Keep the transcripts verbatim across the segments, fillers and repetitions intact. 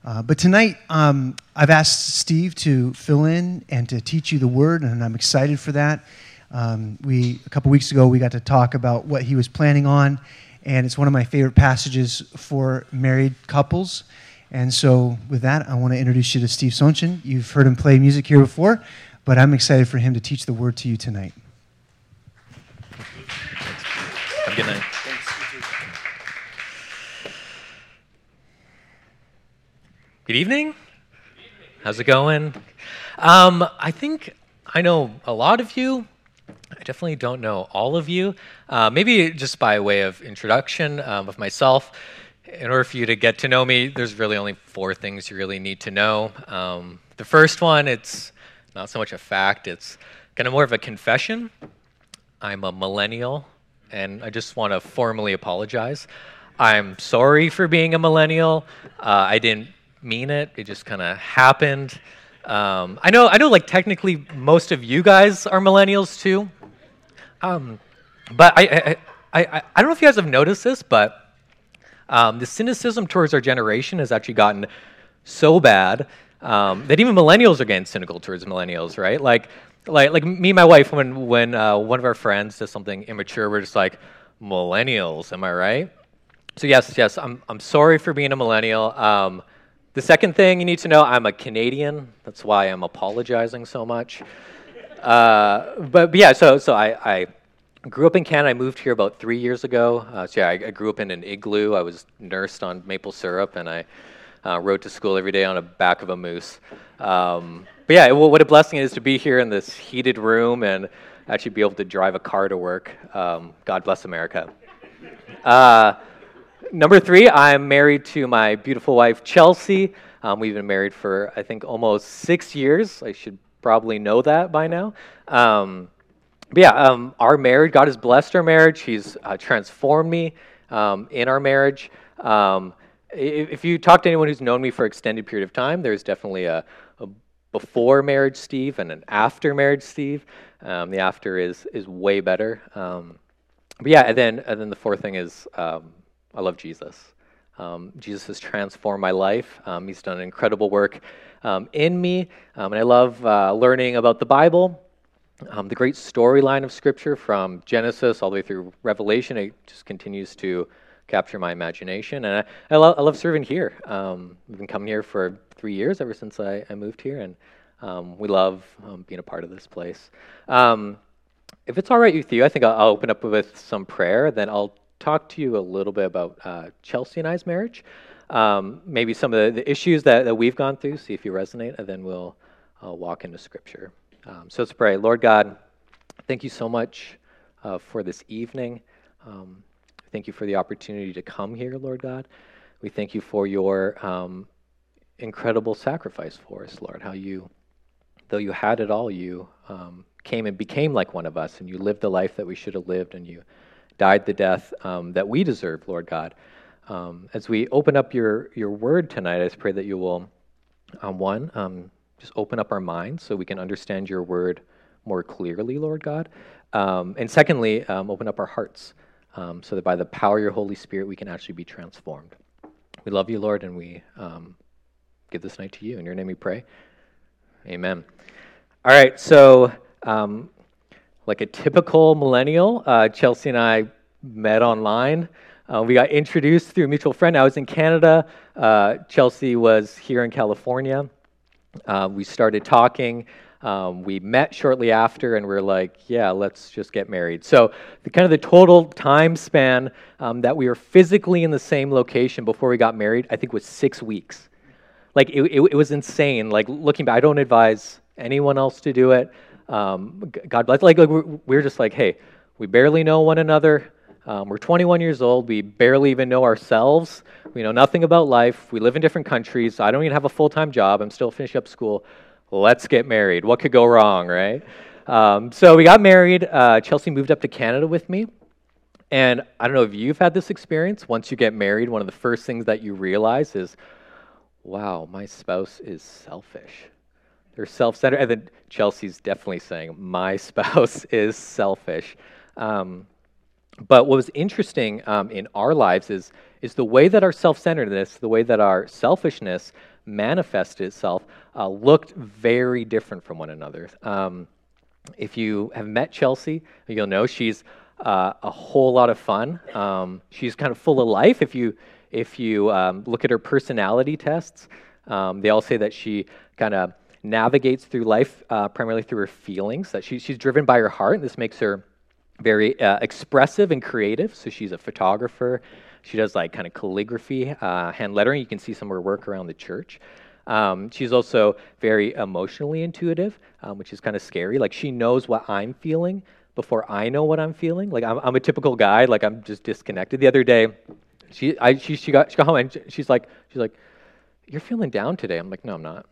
Uh, but tonight, um, I've asked Steve to fill in and to teach you the Word, and I'm excited for that. Um, we a couple weeks ago, we got to talk about what he was planning on, and it's one of my favorite passages for married couples. And so with that, I want to introduce you to Steve Sonchen. You've heard him play music here before, but I'm excited for him to teach the Word to you tonight. Have a good night. Good evening. How's it going? Um, I think I know a lot of you. I definitely don't know all of you. Uh, maybe just by way of introduction um, of myself, in order for you to get to know me, there's really only four things you really need to know. Um, the first one, it's not so much a fact, it's kind of more of a confession. I'm a millennial, and I just want to formally apologize. I'm sorry for being a millennial. Uh, I didn't mean it. It just kind of happened. Um, I know, I know. Like technically, most of you guys are millennials too. Um, but I, I, I, I, I don't know if you guys have noticed this, but um, the cynicism towards our generation has actually gotten so bad um, that even millennials are getting cynical towards millennials, right? Like, like, like me and my wife, when when uh, one of our friends does something immature, we're just like, millennials, am I right? So yes, yes, I'm I'm sorry for being a millennial. Um, The second thing you need to know, I'm a Canadian. That's why I'm apologizing so much. Uh, but, but yeah, so so I, I grew up in Canada. I moved here about three years ago. Uh, so yeah, I, I grew up in an igloo. I was nursed on maple syrup, and I uh, rode to school every day on the back of a moose. Um, but yeah, well, what a blessing it is to be here in this heated room and actually be able to drive a car to work. Um, God bless America. Uh, Number three, I'm married to my beautiful wife, Chelsea. Um, we've been married for, I think, almost six years. I should probably know that by now. Um, but yeah, um, our marriage, God has blessed our marriage. He's uh, transformed me um, in our marriage. Um, if, if you talk to anyone who's known me for an extended period of time, there's definitely a, a before marriage Steve and an after marriage Steve. Um, the after is is way better. Um, but yeah, and then and then the fourth thing is, Um, I love Jesus. Um, Jesus has transformed my life. Um, he's done incredible work um, in me, um, and I love uh, learning about the Bible, um, the great storyline of Scripture from Genesis all the way through Revelation. It just continues to capture my imagination, and I, I, lo- I love serving here. Um, we've been coming here for three years, ever since I, I moved here, and um, we love um, being a part of this place. Um, if it's all right with you, I think I'll, I'll open up with some prayer, then I'll talk to you a little bit about uh, Chelsea and I's marriage, um, maybe some of the, the issues that, that we've gone through, see if you resonate, and then we'll uh, walk into Scripture. Um, so let's pray. Lord God, thank you so much uh, for this evening. Um, thank you for the opportunity to come here, Lord God. We thank you for your um, incredible sacrifice for us, Lord, how you, though you had it all, you um, came and became like one of us, and you lived the life that we should have lived, and you died the death um, that we deserve, Lord God. Um, as we open up your, your word tonight, I just pray that you will, um, one, um, just open up our minds so we can understand your word more clearly, Lord God. Um, and secondly, um, open up our hearts um, so that by the power of your Holy Spirit, we can actually be transformed. We love you, Lord, and we um, give this night to you. In your name we pray. Amen. All right, so Um, like a typical millennial, uh, Chelsea and I met online. Uh, we got introduced through a mutual friend. I was in Canada. Uh, Chelsea was here in California. Uh, we started talking. Um, we met shortly after, and we're like, yeah, let's just get married. So the kind of the total time span um, that we were physically in the same location before we got married, I think was six weeks. Like, it, it, it was insane. Like, looking back, I don't advise anyone else to do it. Um, God bless. Like, like we're, we're just like, hey, we barely know one another. Um, we're twenty-one years old. We barely even know ourselves. We know nothing about life. We live in different countries. I don't even have a full-time job. I'm still finishing up school. Let's get married. What could go wrong, right? Um, so we got married. Uh, Chelsea moved up to Canada with me. And I don't know if you've had this experience. Once you get married, one of the first things that you realize is, wow, my spouse is selfish. They're self-centered. And then Chelsea's definitely saying, my spouse is selfish. Um, but what was interesting um, in our lives is, is the way that our self-centeredness, the way that our selfishness manifested itself uh, looked very different from one another. Um, if you have met Chelsea, you'll know she's uh, a whole lot of fun. Um, she's kind of full of life. If you if you um, look at her personality tests, um, they all say that she kind of navigates through life uh, primarily through her feelings. That she, she's driven by her heart, and this makes her very uh, expressive and creative. So she's a photographer. She does like kind of calligraphy, uh, hand lettering. You can see some of her work around the church. Um, she's also very emotionally intuitive, um, which is kind of scary. Like she knows what I'm feeling before I know what I'm feeling. Like I'm, I'm a typical guy. Like I'm just disconnected. The other day, she I she she got she got home and she's like she's like, "You're feeling down today." I'm like, "No, I'm not."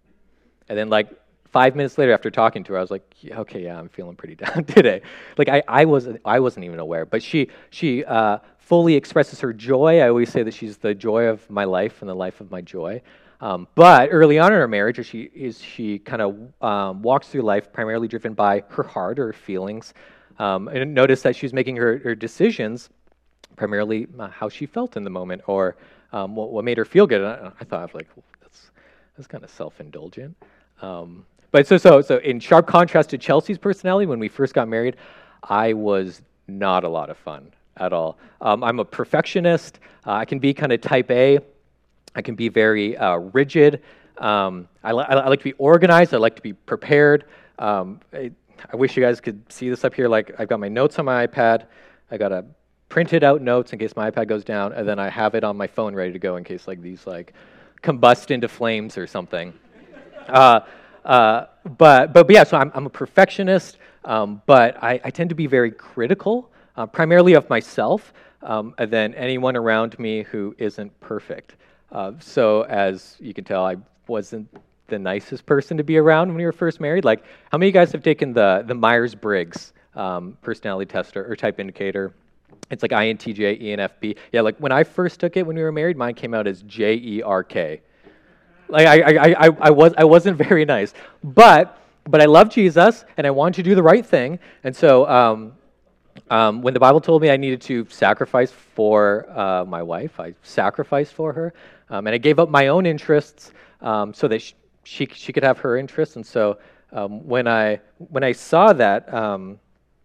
And then like five minutes later, after talking to her, I was like, yeah, "Okay, yeah, I'm feeling pretty down today." Like I I wasn't I wasn't even aware, but she she. Uh, fully expresses her joy. I always say that she's the joy of my life and the life of my joy. Um, but early on in her marriage, she is she kind of um, walks through life primarily driven by her heart or her feelings. Um, and notice that she's making her, her decisions primarily uh, how she felt in the moment or um, what, what made her feel good. And I, I thought, like, well, that's that's kind of self-indulgent. Um, but so so so in sharp contrast to Chelsea's personality, when we first got married, I was not a lot of fun at all. Um, I'm a perfectionist. Uh, I can be kind of type A. I can be very uh, rigid. Um, I, li- I like to be organized. I like to be prepared. Um, I, I wish you guys could see this up here. Like I've got my notes on my iPad. I got a printed out notes in case my iPad goes down, and then I have it on my phone ready to go in case like these like combust into flames or something. Uh, uh, but, but but yeah, so I'm I'm a perfectionist. Um, but I, I tend to be very critical. Uh, primarily of myself, um, and then anyone around me who isn't perfect. Uh, so as you can tell, I wasn't the nicest person to be around when we were first married. Like, how many of you guys have taken the the Myers-Briggs um, personality test or, or type indicator? It's like I N T J, E N F P. Yeah, like when I first took it when we were married, mine came out as J E R K. Like I, I, I, I was I wasn't very nice, but but I love Jesus and I wanted to do the right thing, and so. Um, Um, when the Bible told me I needed to sacrifice for uh, my wife, I sacrificed for her, um, and I gave up my own interests um, so that she, she she could have her interests. And so um, when I when I saw that um,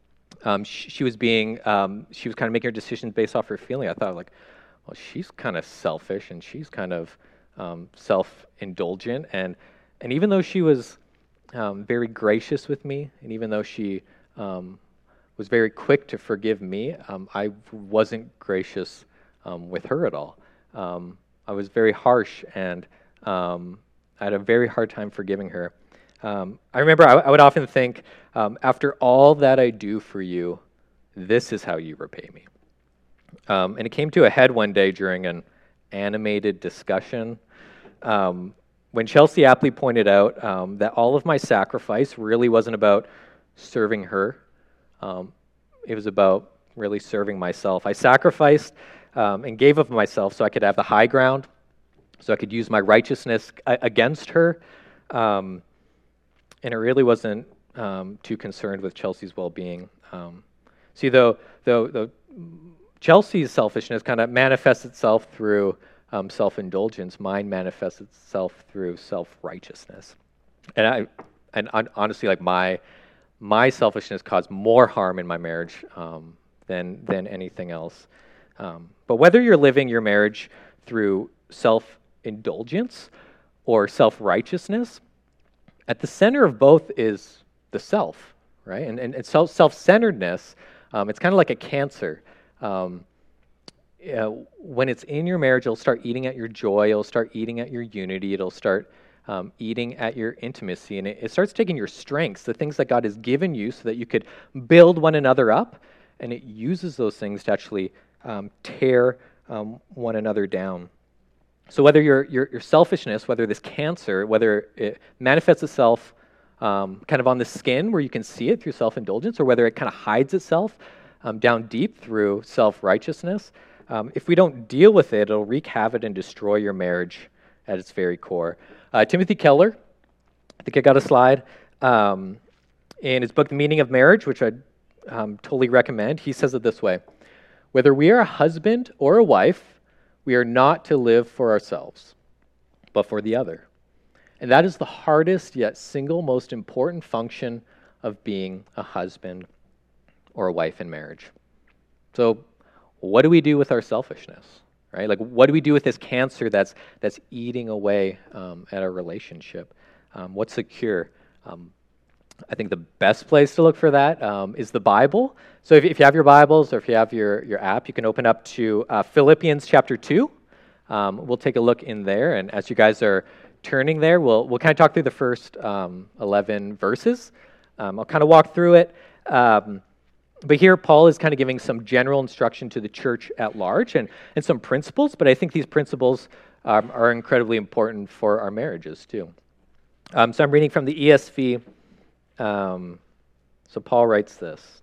um, she, she was being um, she was kind of making her decisions based off her feeling, I thought like, well, she's kind of selfish and she's kind of um, self-indulgent, and and even though she was um, very gracious with me, and even though she um, was very quick to forgive me, Um, I wasn't gracious um, with her at all. Um, I was very harsh, and um, I had a very hard time forgiving her. Um, I remember I, I would often think, um, after all that I do for you, this is how you repay me. Um, and it came to a head one day during an animated discussion um, when Chelsea aptly pointed out um, that all of my sacrifice really wasn't about serving her. Um, it was about really serving myself. I sacrificed um, and gave of myself so I could have the high ground, so I could use my righteousness a- against her. Um, and it really wasn't um, too concerned with Chelsea's well-being. Um, see, though, though, though Chelsea's selfishness kind of manifests itself through um, self-indulgence, mine manifests itself through self-righteousness. And I, and on, honestly, like my My selfishness caused more harm in my marriage um, than than anything else. Um, but whether you're living your marriage through self-indulgence or self-righteousness, at the center of both is the self, right? And and, and self self-centeredness, um, it's kind of like a cancer. Um, uh, when it's in your marriage, it'll start eating at your joy. It'll start eating at your unity. It'll start Um, eating at your intimacy, and it, it starts taking your strengths, the things that God has given you so that you could build one another up, and it uses those things to actually um, tear um, one another down. So whether your, your your selfishness, whether this cancer, whether it manifests itself um, kind of on the skin where you can see it through self-indulgence, or whether it kind of hides itself um, down deep through self-righteousness, um, if we don't deal with it, it'll wreak havoc and destroy your marriage at its very core. Uh, Timothy Keller, I think I got a slide, um, in his book, The Meaning of Marriage, which I um, totally recommend, he says it this way: whether we are a husband or a wife, we are not to live for ourselves, but for the other. And that is the hardest yet single most important function of being a husband or a wife in marriage. So what do we do with our selfishness, right? Like, what do we do with this cancer that's that's eating away um, at our relationship? Um, what's the cure? Um, I think the best place to look for that um, is the Bible. So if, if you have your Bibles or if you have your, your app, you can open up to uh, Philippians chapter two. Um, we'll take a look in there, and as you guys are turning there, we'll we'll kind of talk through the first um, eleven verses. Um, I'll kind of walk through it. Um, but here, Paul is kind of giving some general instruction to the church at large and, and some principles, but I think these principles um, are incredibly important for our marriages too. Um, so I'm reading from the E S V. Um, so Paul writes this.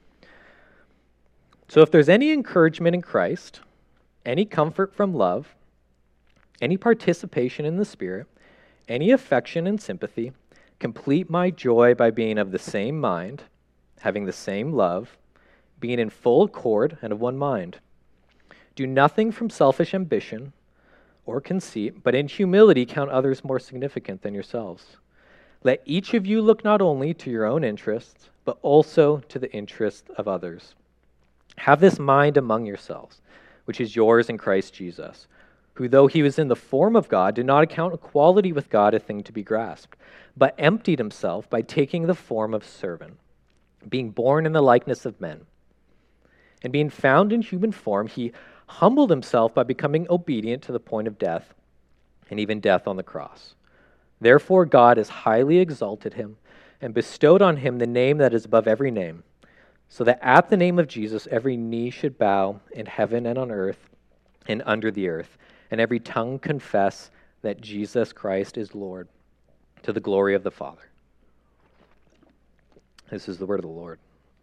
So if there's any encouragement in Christ, any comfort from love, any participation in the Spirit, any affection and sympathy, complete my joy by being of the same mind, having the same love, being in full accord and of one mind. Do nothing from selfish ambition or conceit, but in humility count others more significant than yourselves. Let each of you look not only to your own interests, but also to the interests of others. Have this mind among yourselves, which is yours in Christ Jesus, who, though he was in the form of God, did not account equality with God a thing to be grasped, but emptied himself by taking the form of servant, being born in the likeness of men. And being found in human form, he humbled himself by becoming obedient to the point of death, and even death on the cross. Therefore God has highly exalted him and bestowed on him the name that is above every name, so that at the name of Jesus every knee should bow in heaven and on earth and under the earth, and every tongue confess that Jesus Christ is Lord, to the glory of the Father. This is the word of the Lord.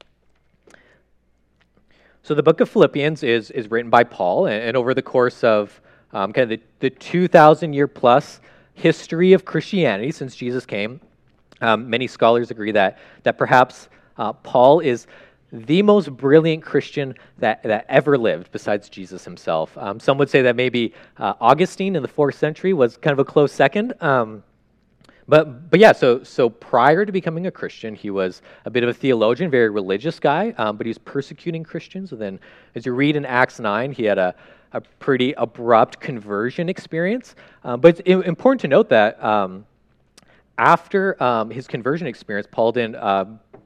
So the book of Philippians is, is written by Paul, and, and over the course of um, kind of the, the two thousand year plus history of Christianity since Jesus came, um, many scholars agree that that perhaps uh, Paul is the most brilliant Christian that, that ever lived besides Jesus himself. Um, some would say that maybe uh, Augustine in the fourth century was kind of a close second. Um, but but yeah, so so prior to becoming a Christian, he was a bit of a theologian, very religious guy, um, but he was persecuting Christians. And then as you read in Acts nine, he had a a pretty abrupt conversion experience. Um, but it's important to note that um, after um, his conversion experience, Paul didn't uh,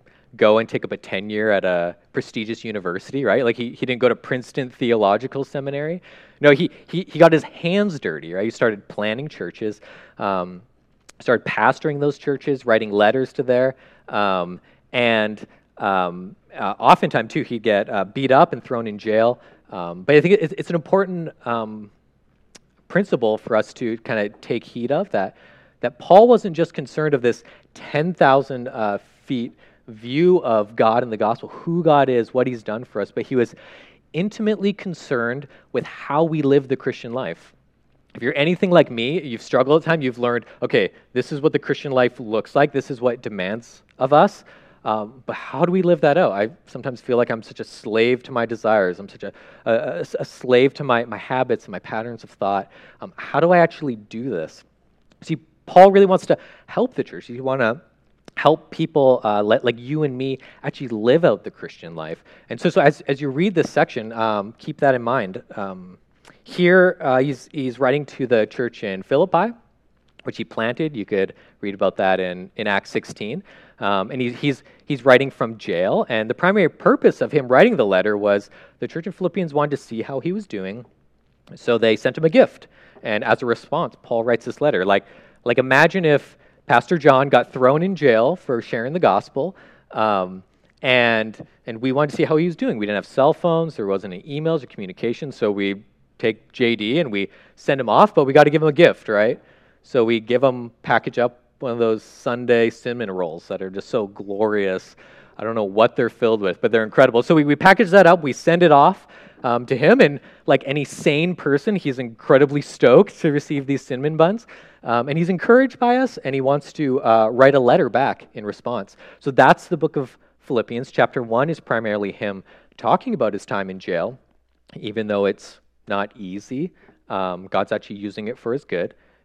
go and take up a tenure at a prestigious university, right? Like he, he didn't go to Princeton Theological Seminary. No, he, he he got his hands dirty, right? He started planning churches, um, started pastoring those churches, writing letters to there, um, and um, uh, oftentimes too, he'd get uh, beat up and thrown in jail. Um, but I think it's, it's an important um, principle for us to kind of take heed of, that that Paul wasn't just concerned of this ten thousand uh, feet view of God and the gospel, who God is, what he's done for us, but he was intimately concerned with how we live the Christian life. If you're anything like me, you've struggled at times, you've learned, okay, this is what the Christian life looks like, this is what it demands of us. Um, but how do we live that out? I sometimes feel like I'm such a slave to my desires. I'm such a, a, a slave to my, my habits and my patterns of thought. Um, how do I actually do this? See, Paul really wants to help the church. He wants to help people uh, let, like you and me actually live out the Christian life. And so, so as, as you read this section, um, keep that in mind. Um, here, uh, he's, he's writing to the church in Philippi, which he planted. You could read about that in, in Acts sixteen. Um, and he, he's he's writing from jail, and the primary purpose of him writing the letter was the church in Philippians wanted to see how he was doing, so they sent him a gift. And as a response, Paul writes this letter. Like, like imagine if Pastor John got thrown in jail for sharing the gospel, um, and and we wanted to see how he was doing. We didn't have cell phones, there wasn't any emails or communication, so we take J D and we send him off, but we got to give him a gift, right? So we give him, package up one of those Sunday cinnamon rolls that are just so glorious. I don't know what they're filled with, but they're incredible. So we, we package that up, we send it off um, to him, and like any sane person, he's incredibly stoked to receive these cinnamon buns. Um, and he's encouraged by us, and he wants to uh, write a letter back in response. So that's the book of Philippians. Chapter one is primarily him talking about his time in jail, even though it's not easy. Um, God's actually using it for his good.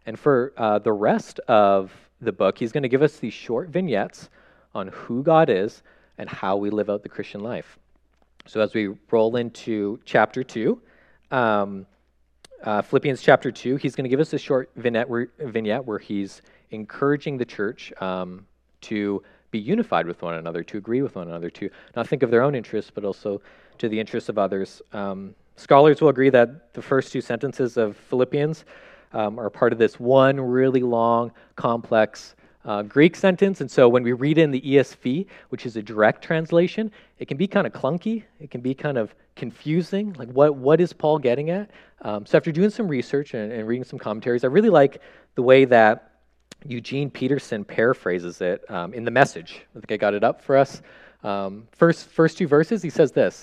And for uh, the rest of the book, he's going to give us these short vignettes on who God is and how we live out the Christian life. So as we roll into chapter two, um, uh, Philippians chapter two, he's going to give us a short vignette where, vignette where he's encouraging the church um, to be unified with one another, to agree with one another, to not think of their own interests, but also to the interests of others. Um, scholars will agree that the first two sentences of Philippians um, are part of this one really long, complex uh, Greek sentence. And so when we read in the E S V, which is a direct translation, it can be kind of clunky. It can be kind of confusing. Like, what what is Paul getting at? Um, so after doing some research and, and reading some commentaries, I really like the way that Eugene Peterson paraphrases it um, in The Message. I think I got it up for us. Um, first, first two verses, he says this: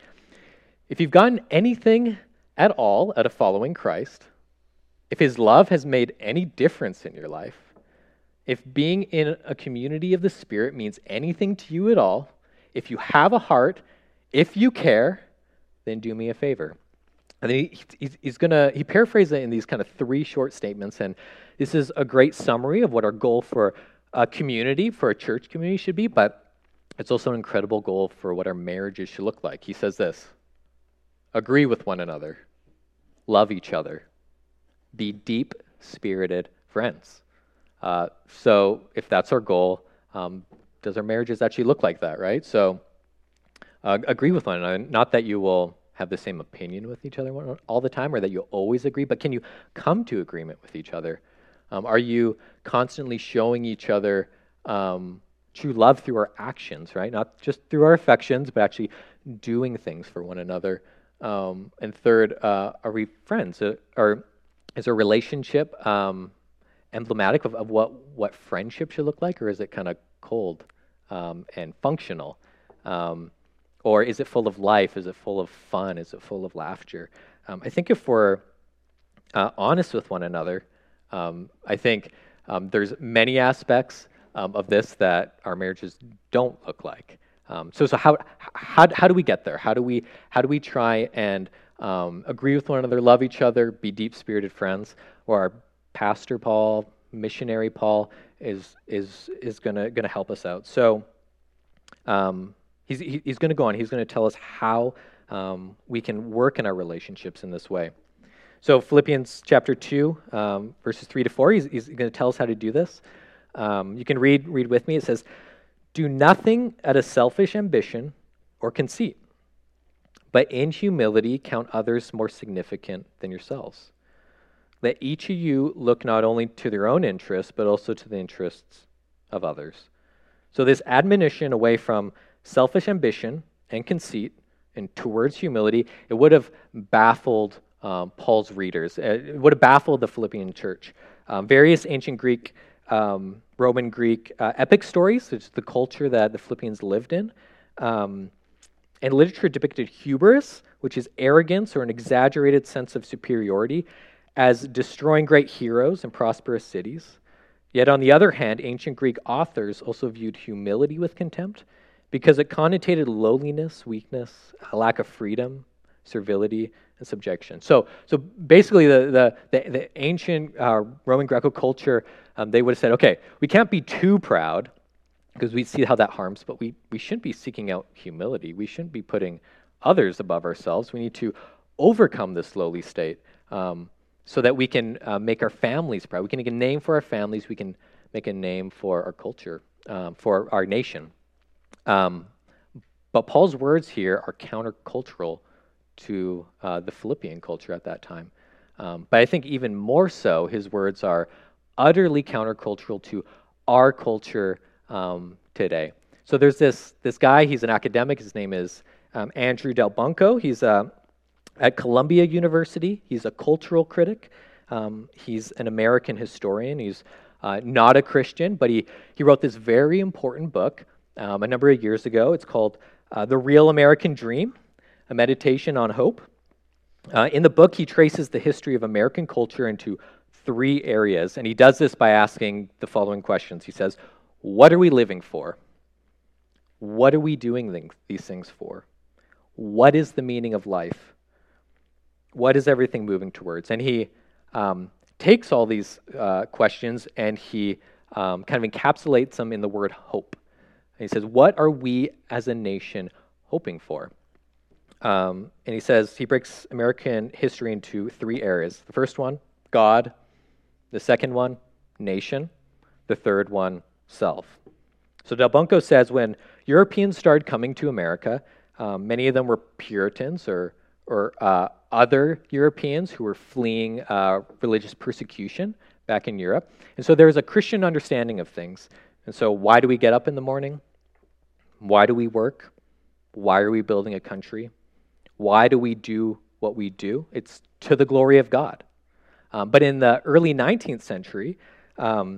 if you've gotten anything at all out of following Christ, if his love has made any difference in your life, if being in a community of the Spirit means anything to you at all, if you have a heart, if you care, then do me a favor. And then he, he's, he's gonna, he paraphrases it in these kind of three short statements, and this is a great summary of what our goal for a community, for a church community should be, but it's also an incredible goal for what our marriages should look like. He says this: agree with one another, love each other, be deep-spirited friends. Uh, so if that's our goal, um, does our marriages actually look like that, right? So uh, agree with one another. Not that you will have the same opinion with each other all the time or that you'll always agree, but can you come to agreement with each other? Um, are you constantly showing each other um, true love through our actions, right? Not just through our affections, but actually doing things for one another. Um, and third, uh, are we friends? Uh, or is a relationship um, emblematic of, of what, what friendship should look like, or is it kind of cold um, and functional? Um, or is it full of life? Is it full of fun? Is it full of laughter? Um, I think if we're uh, honest with one another, um, I think um, there's many aspects um, of this that our marriages don't look like. Um, so, so how, how how do we get there? How do we how do we try and um, agree with one another, love each other, be deep-spirited friends? Or our pastor Paul, missionary Paul, is is is gonna gonna help us out. So, um, he's he, he's gonna go on. He's gonna tell us how um, we can work in our relationships in this way. So, Philippians chapter two, um, verses three to four. He's, he's gonna tell us how to do this. Um, you can read read with me. It says, "Do nothing out of selfish ambition or conceit, but in humility count others more significant than yourselves. Let each of you look not only to their own interests, but also to the interests of others." So this admonition away from selfish ambition and conceit and towards humility, it would have baffled um, Paul's readers. It would have baffled the Philippian church. Um, various ancient Greek Um, Roman Greek uh, epic stories, which is the culture that the Philippians lived in. Um, and literature depicted hubris, which is arrogance or an exaggerated sense of superiority, as destroying great heroes and prosperous cities. Yet on the other hand, ancient Greek authors also viewed humility with contempt because it connotated lowliness, weakness, a lack of freedom, servility, and subjection. So, so basically, the the the, the ancient uh, Roman Greco culture, um, they would have said, okay, we can't be too proud because we see how that harms, but we we shouldn't be seeking out humility. We shouldn't be putting others above ourselves. We need to overcome this lowly state um, so that we can uh, make our families proud. We can make a name for our families. We can make a name for our culture, um, for our nation. Um, but Paul's words here are countercultural to uh, the Philippian culture at that time. Um, but I think even more so, his words are utterly countercultural to our culture um, today. So there's this this guy, he's an academic, his name is um, Andrew Del Bunco. He's uh, at Columbia University. He's a cultural critic. Um, he's an American historian. He's uh, not a Christian, but he, he wrote this very important book um, a number of years ago. It's called uh, The Real American Dream, A Meditation on Hope. Uh, in the book, he traces the history of American culture into three areas, and he does this by asking the following questions. He says, what are we living for? What are we doing th- these things for? What is the meaning of life? What is everything moving towards? And he um, takes all these uh, questions and he um, kind of encapsulates them in the word hope. And he says, what are we as a nation hoping for? Um, and he says, he breaks American history into three areas. The first one, God. The second one, nation. The third one, self. So Del Bunco says when Europeans started coming to America, um, many of them were Puritans or, or uh, other Europeans who were fleeing uh, religious persecution back in Europe. And so there was a Christian understanding of things. And so why do we get up in the morning? Why do we work? Why are we building a country? Why do we do what we do? It's to the glory of God. Um, but in the early nineteenth century, um,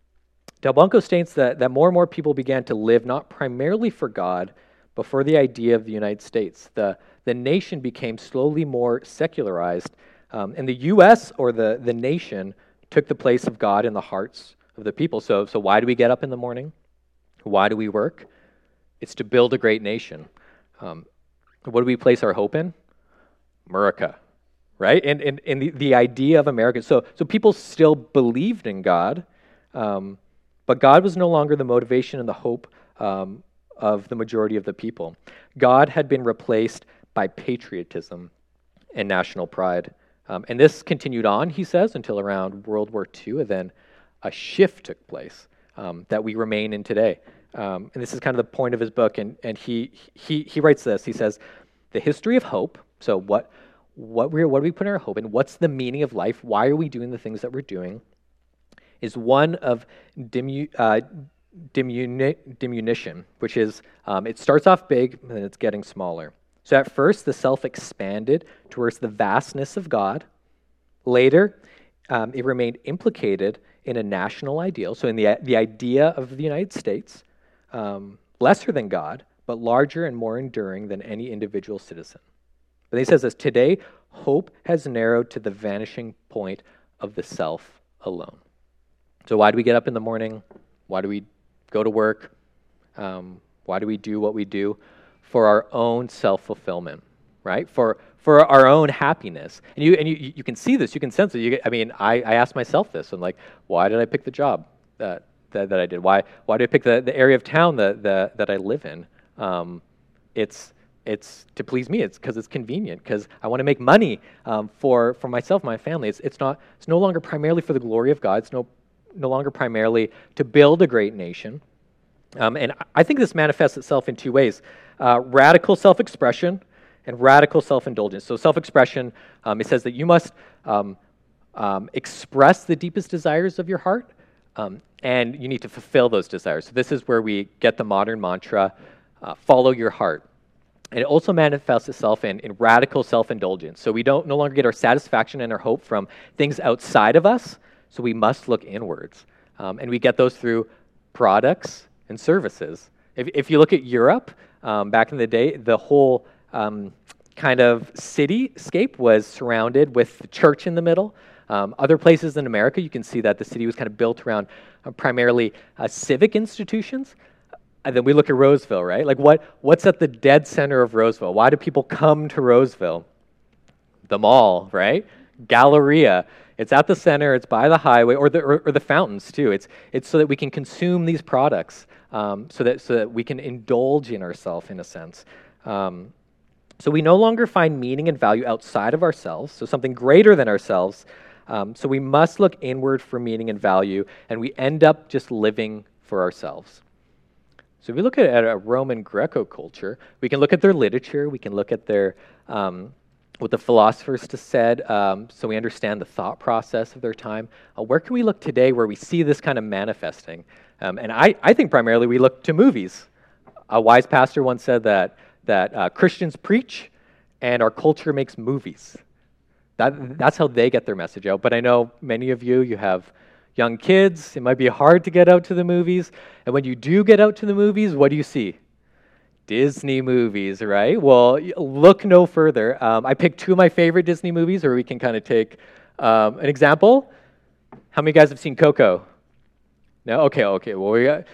Del Bunco states that, that more and more people began to live not primarily for God, but for the idea of the United States. The, the nation became slowly more secularized, um, and the U S or the, the nation took the place of God in the hearts of the people. So, so why do we get up in the morning? Why do we work? It's to build a great nation. Um, what do we place our hope in? America, right? And, and, and the, the idea of America. So, so people still believed in God, um, but God was no longer the motivation and the hope um, of the majority of the people. God had been replaced by patriotism and national pride. Um, and this continued on, he says, until around World War Two, and then a shift took place um, that we remain in today. Um, and this is kind of the point of his book, and, and he, he, he writes this. He says, the history of hope, so what, what, we're, what do we put our hope in? What's the meaning of life? Why are we doing the things that we're doing? Is one of dimu, uh, dimuni, diminution, which is, um, it starts off big, and then it's getting smaller. So at first, the self expanded towards the vastness of God. Later, um, it remained implicated in a national ideal, so in the, the idea of the United States, um, lesser than God, but larger and more enduring than any individual citizen. But he says this, today, hope has narrowed to the vanishing point of the self alone. So why do we get up in the morning? Why do we go to work? Um, why do we do what we do? For our own self-fulfillment, right? For for our own happiness. And you and you, you can see this, you can sense it. You get, I mean, I, I asked myself this, I'm like, why did I pick the job that that, that I did? Why why did I pick the, the area of town that, that, that I live in? Um, it's it's to please me. It's because it's convenient, because I want to make money um, for, for myself, my family. It's it's not it's no longer primarily for the glory of God. It's no no longer primarily to build a great nation. Um, and I think this manifests itself in two ways. Uh, radical self-expression and radical self-indulgence. So self-expression, um, it says that you must um, um, express the deepest desires of your heart, um, and you need to fulfill those desires. So this is where we get the modern mantra, uh, follow your heart. And it also manifests itself in, in radical self-indulgence. So we don't no longer get our satisfaction and our hope from things outside of us, so we must look inwards. Um, and we get those through products and services. If, if you look at Europe, um, back in the day, the whole um, kind of cityscape was surrounded with the church in the middle. Um, other places in America, you can see that the city was kind of built around uh, primarily uh, civic institutions. And then we look at Roseville, right? Like what, what's at the dead center of Roseville? Why do people come to Roseville? The mall, right? Galleria. It's at the center, it's by the highway, or the or, or the fountains too. It's it's so that we can consume these products, um, so that so that we can indulge in ourselves in a sense. Um, so we no longer find meaning and value outside of ourselves, so something greater than ourselves. Um, so we must look inward for meaning and value, and we end up just living for ourselves. So if we look at, at a Roman Greco culture, we can look at their literature, we can look at their um, what the philosophers said, um, so we understand the thought process of their time. Uh, where can we look today where we see this kind of manifesting? Um, and I, I think primarily we look to movies. A wise pastor once said that that uh, Christians preach and our culture makes movies. That that's how they get their message out. But I know many of you, you have young kids. It might be hard to get out to the movies. And when you do get out to the movies, what do you see? Disney movies, right? Well, look no further. Um, I picked two of my favorite Disney movies, or we can kind of take um, an example. How many guys have seen Coco? No? Okay, okay. Well, we got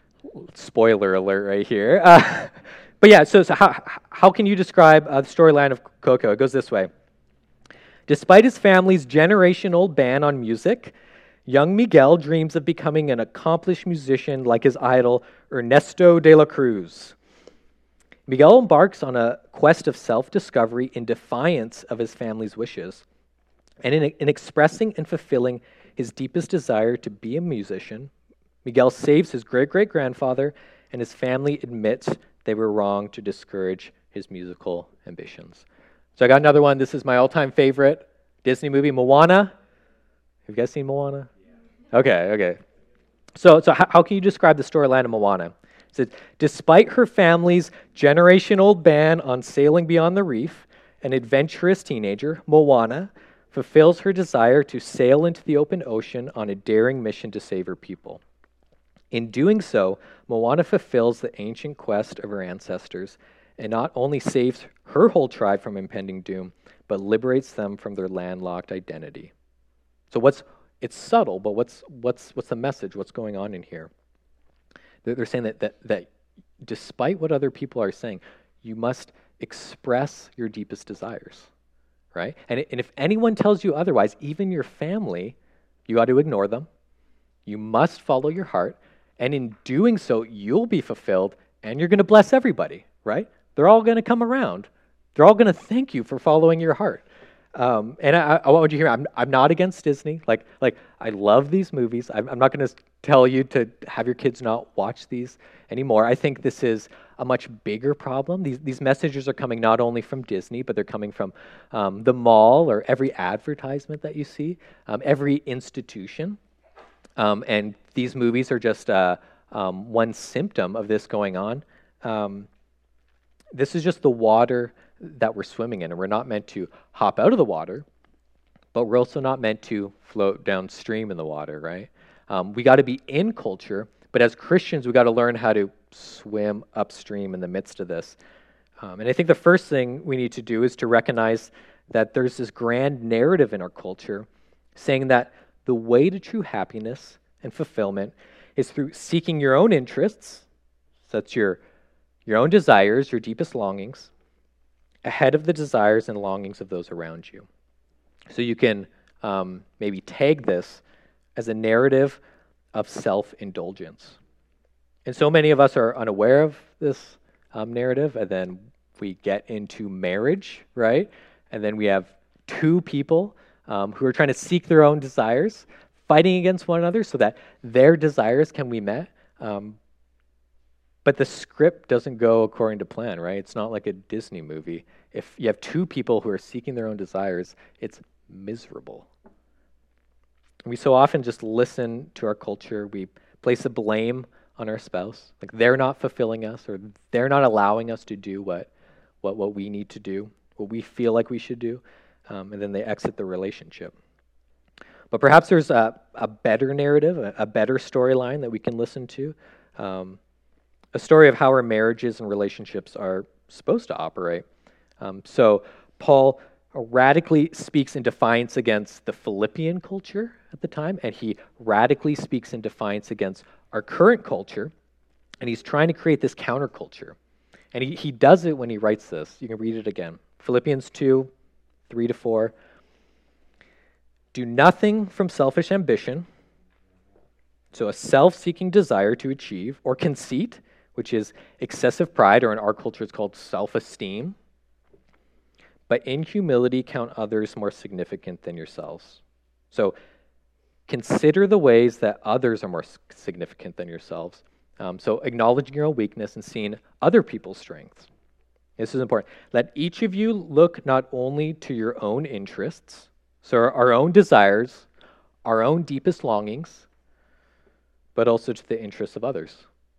spoiler alert right here. Uh, but yeah, so, so how how can you describe uh, the storyline of Coco? It goes this way. Despite his family's generation-old ban on music, young Miguel dreams of becoming an accomplished musician like his idol, Ernesto de la Cruz. Miguel embarks on a quest of self-discovery in defiance of his family's wishes. And in, in expressing and fulfilling his deepest desire to be a musician, Miguel saves his great-great-grandfather, and his family admits they were wrong to discourage his musical ambitions. So I got another one. This is my all-time favorite Disney movie, Moana. Have you guys seen Moana? Yeah. Okay, okay. So, so how, how can you describe the storyline of Moana? It says, despite her family's generation-old ban on sailing beyond the reef, an adventurous teenager, Moana, fulfills her desire to sail into the open ocean on a daring mission to save her people. In doing so, Moana fulfills the ancient quest of her ancestors and not only saves her whole tribe from impending doom, but liberates them from their landlocked identity. So what's it's subtle, but what's what's what's the message? What's going on in here? They're, they're saying that, that that despite what other people are saying, you must express your deepest desires, right? And, and if anyone tells you otherwise, even your family, you ought to ignore them. You must follow your heart, and in doing so, you'll be fulfilled, and you're going to bless everybody, right? They're all going to come around. They're all going to thank you for following your heart. Um, and I, I want you to hear, I'm, I'm not against Disney. Like, like I love these movies. I'm, I'm not going to tell you to have your kids not watch these anymore. I think this is a much bigger problem. These, these messages are coming not only from Disney, but they're coming from um, the mall or every advertisement that you see, um, every institution. Um, and these movies are just uh, um, one symptom of this going on. Um, this is just the water that we're swimming in, and we're not meant to hop out of the water, but we're also not meant to float downstream in the water, right? Um, we got to be in culture, but as Christians, we got to learn how to swim upstream in the midst of this. Um, and I think the first thing we need to do is to recognize that there's this grand narrative in our culture saying that the way to true happiness and fulfillment is through seeking your own interests, so that's your, your own desires, your deepest longings, ahead of the desires and longings of those around you. So you can um, maybe tag this as a narrative of self-indulgence. And so many of us are unaware of this um, narrative, and then we get into marriage, right? And then we have two people um, who are trying to seek their own desires, fighting against one another so that their desires can be met. Um, But the script doesn't go according to plan, right? It's not like a Disney movie. If you have two people who are seeking their own desires, it's miserable. We so often just listen to our culture. We place a blame on our spouse. Like they're not fulfilling us, or they're not allowing us to do what, what, what we need to do, what we feel like we should do, um, and then they exit the relationship. But perhaps there's a, a better narrative, a, a better storyline that we can listen to. Um, A story of how our marriages and relationships are supposed to operate. Um, so Paul radically speaks in defiance against the Philippian culture at the time, and he radically speaks in defiance against our current culture, and he's trying to create this counterculture. And he, he does it when he writes this. You can read it again. Philippians two, three to four. Do nothing from selfish ambition, so a self-seeking desire to achieve, or conceit, which is excessive pride, or in our culture it's called self-esteem. But in humility count others more significant than yourselves. So consider the ways that others are more significant than yourselves. Um, so acknowledging your own weakness and seeing other people's strengths. This is important. Let each of you look not only to your own interests, so our, our own desires, our own deepest longings, but also to the interests of others.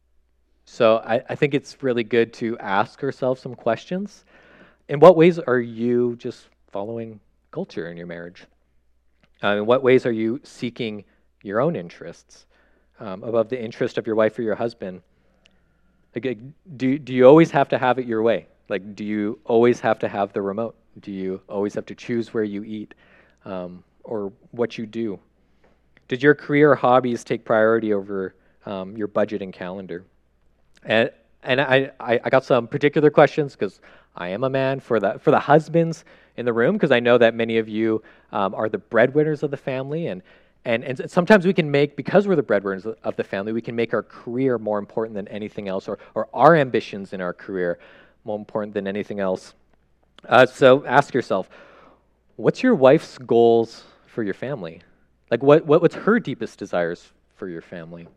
So I, I think it's really good to ask ourselves some questions. In what ways are you just following culture in your marriage? Uh, in what ways are you seeking your own interests um, above the interest of your wife or your husband? Like, do, do you always have to have it your way? Like, do you always have to have the remote? Do you always have to choose where you eat um, or what you do? Did your career or hobbies take priority over um, your budget and calendar? And and I, I, I got some particular questions because I am a man for the for the husbands in the room, because I know that many of you um, are the breadwinners of the family, and, and and sometimes we can make, because we're the breadwinners of the family, we can make our career more important than anything else, or or our ambitions in our career more important than anything else. Uh, so ask yourself, what's your wife's goals for your family? Like what, what what's her deepest desires for your family?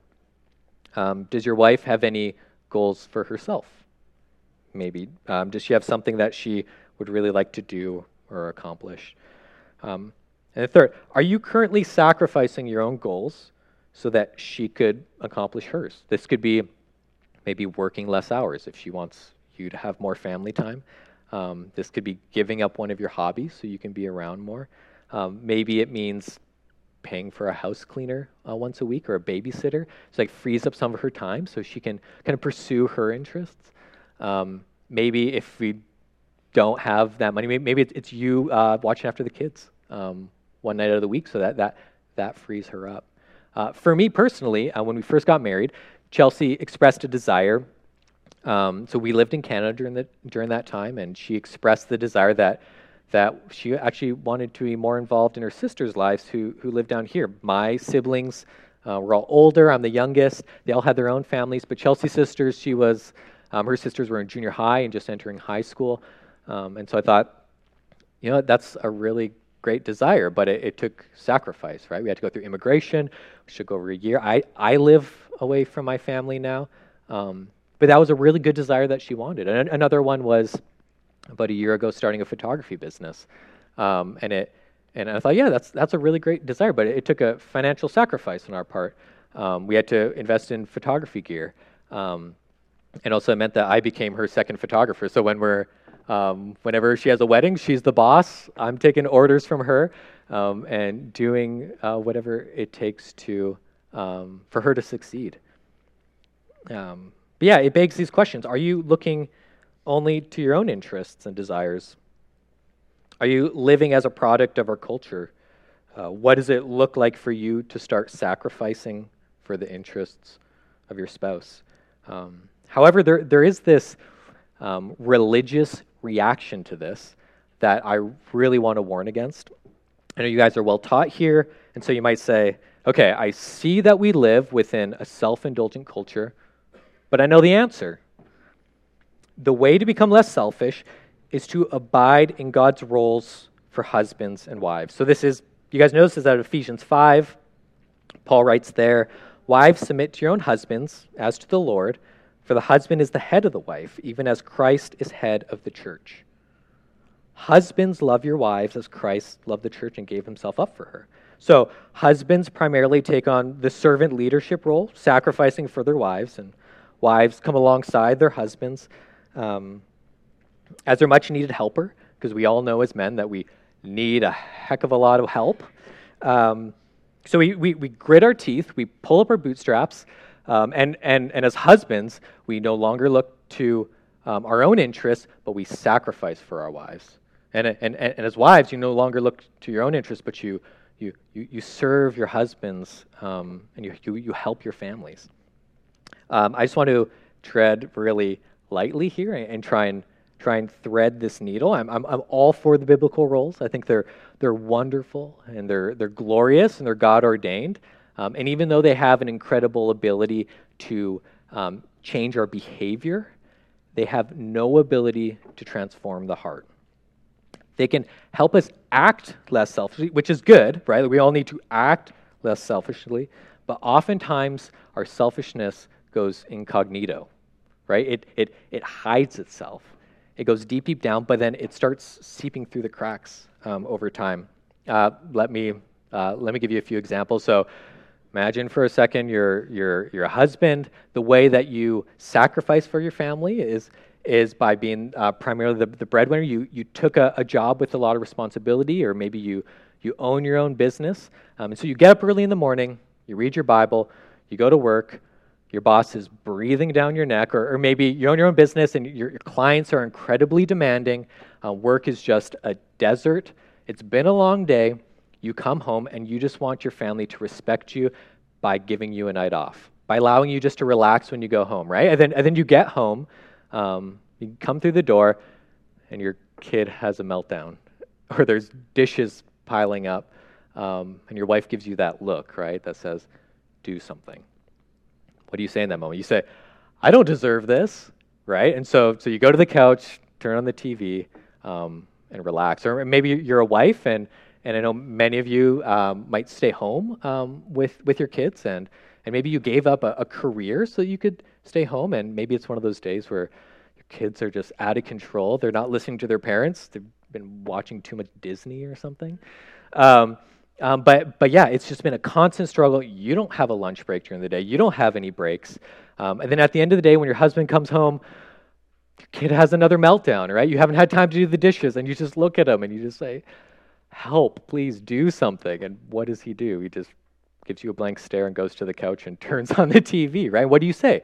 Um, does your wife have any goals for herself? Maybe. Um, does she have something that she would really like to do or accomplish? Um, and the third, are you currently sacrificing your own goals so that she could accomplish hers? This could be maybe working less hours if she wants you to have more family time. Um, this could be giving up one of your hobbies so you can be around more. Um, maybe it means paying for a house cleaner uh, once a week, or a babysitter. So like frees up some of her time so she can kind of pursue her interests. Um, maybe if we don't have that money, maybe, maybe it's, it's you uh, watching after the kids um, one night out of the week, so that that that frees her up. Uh, for me personally, uh, when we first got married, Chelsea expressed a desire. Um, so we lived in Canada during the during that time, and she expressed the desire that that she actually wanted to be more involved in her sisters' lives who who lived down here. My siblings uh, were all older. I'm the youngest. They all had their own families, but Chelsea's sisters, she was, um, her sisters were in junior high and just entering high school. Um, and so I thought, you know, that's a really great desire, but it, it took sacrifice, right? We had to go through immigration. We should go over a year. I, I live away from my family now. Um, but that was a really good desire that she wanted. And another one was, about a year ago, starting a photography business, um, and it, and I thought, yeah, that's that's a really great desire, but it, it took a financial sacrifice on our part. Um, we had to invest in photography gear, um, and also it meant that I became her second photographer. So when we're, um, whenever she has a wedding, she's the boss. I'm taking orders from her, um, and doing uh, whatever it takes to um, for her to succeed. Um, but yeah, it begs these questions: are you looking only to your own interests and desires? Are you living as a product of our culture? Uh, what does it look like for you to start sacrificing for the interests of your spouse? Um, however, there there is this um, religious reaction to this that I really want to warn against. I know you guys are well taught here, and so you might say, okay, I see that we live within a self-indulgent culture, but I know the answer. The way to become less selfish is to abide in God's roles for husbands and wives. So this is, you guys know this is out of Ephesians five. Paul writes there, wives, submit to your own husbands as to the Lord, for the husband is the head of the wife, even as Christ is head of the church. Husbands, love your wives as Christ loved the church and gave himself up for her. So husbands primarily take on the servant leadership role, sacrificing for their wives, and wives come alongside their husbands Um, as their much needed helper, because we all know as men that we need a heck of a lot of help. Um, so we, we, we grit our teeth, we pull up our bootstraps, um, and, and, and as husbands, we no longer look to um, our own interests, but we sacrifice for our wives. And, and, and, and as wives, you no longer look to your own interests, but you, you, you, you serve your husbands, um, and you, you, you help your families. Um, I just want to tread really lightly here and try and try and thread this needle. I'm I'm I'm all for the biblical roles. I think they're they're wonderful and they're they're glorious and they're God ordained. Um, and even though they have an incredible ability to um, change our behavior, they have no ability to transform the heart. They can help us act less selfishly, which is good, right? We all need to act less selfishly, but oftentimes our selfishness goes incognito. Right? It it it hides itself. It goes deep, deep down, but then it starts seeping through the cracks um, over time. Uh, let me uh, let me give you a few examples. So, imagine for a second you're you're you're a husband. The way that you sacrifice for your family is is by being uh, primarily the, the breadwinner. You you took a, a job with a lot of responsibility, or maybe you you own your own business. Um, and so you get up early in the morning, you read your Bible, you go to work. Your boss is breathing down your neck, or, or maybe you own your own business and your, your clients are incredibly demanding. Uh, work is just a desert. It's been a long day. You come home and you just want your family to respect you by giving you a night off, by allowing you just to relax when you go home, right? And then, and then you get home, um, you come through the door, and your kid has a meltdown, or there's dishes piling up, um, and your wife gives you that look, right, that says, do something. What do you say in that moment? You say, I don't deserve this, right? And so, so you go to the couch, turn on the T V, um, and relax. Or maybe you're a wife, and and I know many of you um, might stay home um, with with your kids, and and maybe you gave up a, a career so you could stay home, and maybe it's one of those days where your kids are just out of control. They're not listening to their parents. They've been watching too much Disney or something. Um, um, but but yeah, it's just been a constant struggle. You don't have a lunch break during the day. You don't have any breaks. Um, and then at the end of the day, when your husband comes home, your kid has another meltdown, right? You haven't had time to do the dishes, and you just look at him and you just say, help, please do something. And what does he do? He just gives you a blank stare and goes to the couch and turns on the T V, right? What do you say?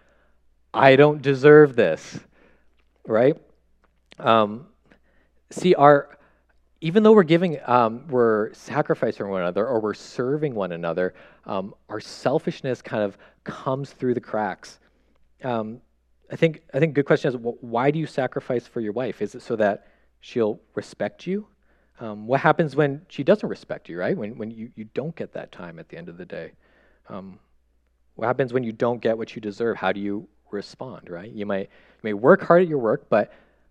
I don't deserve this, right? Um, see, our even though we're giving, um, we're sacrificing one another, or we're serving one another, um, our selfishness kind of comes through the cracks. Um, I think I think a good question is, why do you sacrifice for your wife? Is it so that she'll respect you? Um, what happens when she doesn't respect you, right? When when you, you don't get that time at the end of the day? Um, what happens when you don't get what you deserve? How do you respond, right? You might you may work hard at your work, but